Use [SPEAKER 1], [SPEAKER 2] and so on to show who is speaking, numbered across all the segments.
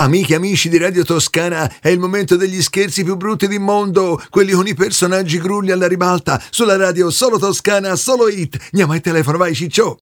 [SPEAKER 1] Amiche e amici di Radio Toscana, è il momento degli scherzi più brutti del mondo, quelli con i personaggi grulli alla ribalta, sulla radio solo Toscana, solo hit. Andiamo al telefono, vai Ciccio.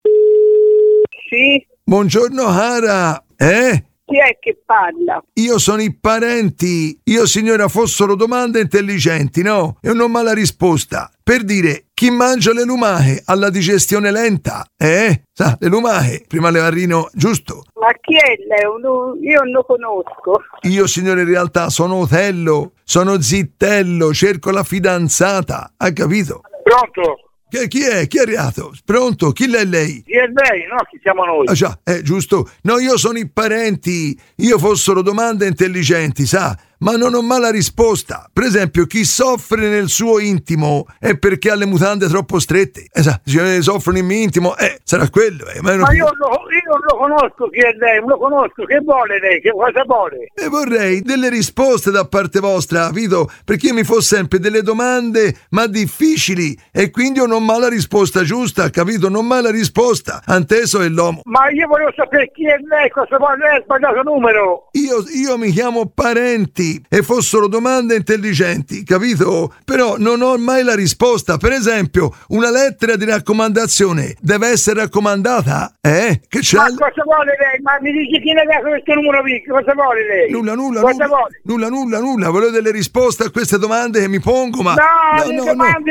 [SPEAKER 2] Sì,
[SPEAKER 1] Buongiorno Ara,
[SPEAKER 2] chi è che parla?
[SPEAKER 1] Io sono i parenti. Io signora fossero domande intelligenti, no? E non mala risposta. Per dire, chi mangia le lumache ha la digestione lenta, Sa, le lumache, prima le arrino, giusto?
[SPEAKER 2] Ma chi è lei? Io non lo conosco.
[SPEAKER 1] Io signore in realtà sono Otello, sono zittello, cerco la fidanzata, ha capito?
[SPEAKER 3] Pronto?
[SPEAKER 1] Chi è? Chi è arrivato? Pronto? Chi è lei?
[SPEAKER 3] Chi è lei? No, chi siamo noi?
[SPEAKER 1] Ah già, giusto. No, io sono i parenti. Io fossero domande intelligenti, sa? Ma non ho mai la risposta. Per esempio, chi soffre nel suo intimo è perché ha le mutande troppo strette. Se soffrono in mio intimo, sarà quello.
[SPEAKER 3] Ma io non lo conosco chi è lei, non lo conosco. Che vuole lei? Che cosa vuole?
[SPEAKER 1] E vorrei delle risposte da parte vostra, capito? Perché io mi fo sempre delle domande, ma difficili. E quindi io non ho la risposta giusta, capito? Non ho la risposta. Anteso è l'uomo.
[SPEAKER 3] Ma io volevo sapere chi è lei, cosa vuole lei, ha sbagliato numero.
[SPEAKER 1] Io mi chiamo Parenti e fossero domande intelligenti, capito? Però non ho mai la risposta. Per esempio, una lettera di raccomandazione deve essere raccomandata? Che c'è?
[SPEAKER 3] Ma cosa vuole lei? Ma mi dice chi le dà questo numero qui? Cosa vuole lei?
[SPEAKER 1] Nulla.
[SPEAKER 3] Cosa vuole?
[SPEAKER 1] Volevo delle risposte a queste domande che mi pongo, ma...
[SPEAKER 3] No.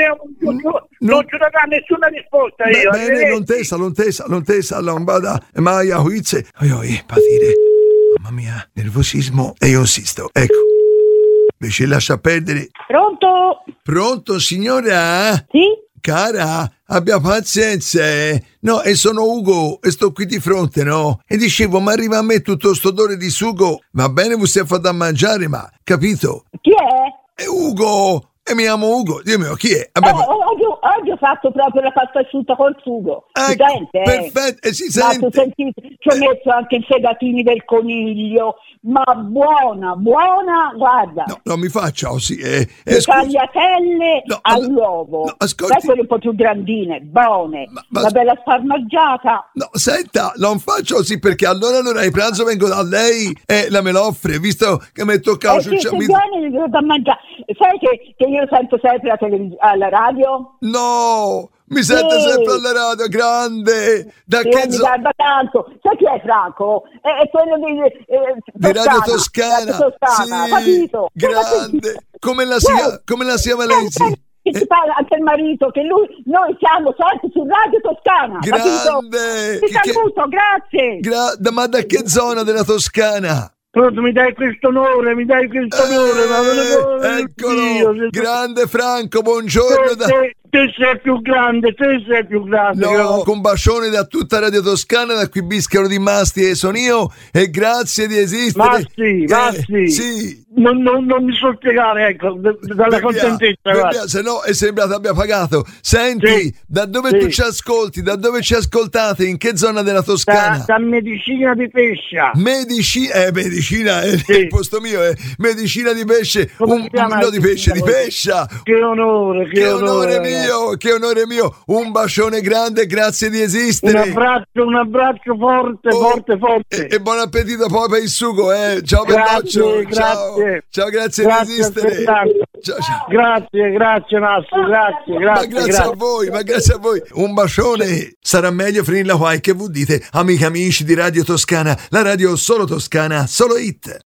[SPEAKER 3] Non ci darà nessuna risposta io.
[SPEAKER 1] Bene, non tesa, non vada mai a huizze. Patire. Mamma mia, nervosismo. E io insisto, ecco. Invece lascia perdere.
[SPEAKER 2] Pronto?
[SPEAKER 1] Pronto, signora?
[SPEAKER 2] Sì?
[SPEAKER 1] Cara, abbia pazienza, No, e sono Ugo e sto qui di fronte, no? E dicevo, ma arriva a me tutto sto odore di sugo. Va bene, vi stai fatto a mangiare, ma, capito?
[SPEAKER 2] Chi è?
[SPEAKER 1] È Ugo! E mi chiamo Ugo, dimmi chi è?
[SPEAKER 2] Oggi ho fatto proprio la pasta asciutta col sugo. Si sente?
[SPEAKER 1] Perfetto, si sente.
[SPEAKER 2] Ma tu sentite, ci ho messo anche i fegatini del coniglio, ma buona, guarda.
[SPEAKER 1] No, non mi faccia così,
[SPEAKER 2] Le tagliatelle all'uovo.
[SPEAKER 1] No, ascolti.
[SPEAKER 2] Quelle un po' più grandine, buone.
[SPEAKER 1] Ma
[SPEAKER 2] la bella sparmaggiata.
[SPEAKER 1] No, senta, non faccio così perché allora il pranzo vengo da lei e la me lo offre, visto che mi tocca...
[SPEAKER 2] Se vieni da mangiare. Sai che io sento sempre alla radio?
[SPEAKER 1] No, mi sente sempre alla radio, grande. Da che
[SPEAKER 2] guarda tanto. Sai chi è Franco? È quello
[SPEAKER 1] di Radio Toscana. Sì,
[SPEAKER 2] capito?
[SPEAKER 1] Grande. Come la si chiama lei? Sì.
[SPEAKER 2] Ti parla anche il marito, che noi siamo sempre su Radio Toscana.
[SPEAKER 1] Grande.
[SPEAKER 2] Ti saluto, grazie.
[SPEAKER 1] Ma da che zona della Toscana?
[SPEAKER 3] Pronto, mi dai questo onore, ma
[SPEAKER 1] eccolo, grande Franco, buongiorno.
[SPEAKER 3] Te sei più grande.
[SPEAKER 1] No, con bacione da tutta Radio Toscana, da qui Biscaro di Masti e sono io, e grazie di esistere.
[SPEAKER 3] Masti.
[SPEAKER 1] Sì.
[SPEAKER 3] Non mi so spiegare, ecco, dalla contentezza.
[SPEAKER 1] Se no è sembrato abbia pagato. Senti, da dove tu ci ascolti, da dove ci ascoltate, in che zona della Toscana?
[SPEAKER 3] Da Medicina di Pescia.
[SPEAKER 1] Medicina è il posto mio, Medicina di pesce, di pescia.
[SPEAKER 3] Che onore
[SPEAKER 1] mio, un bacione grande, grazie di esistere.
[SPEAKER 3] Un abbraccio forte.
[SPEAKER 1] E buon appetito poi per il sugo, Ciao,
[SPEAKER 3] grazie,
[SPEAKER 1] ciao, grazie di esistere. Ciao.
[SPEAKER 3] Grazie Mastro,
[SPEAKER 1] ma grazie a voi. Un bacione. Sarà meglio finirla qua, che voi dite, amiche amici di Radio Toscana, la radio solo Toscana, solo hit.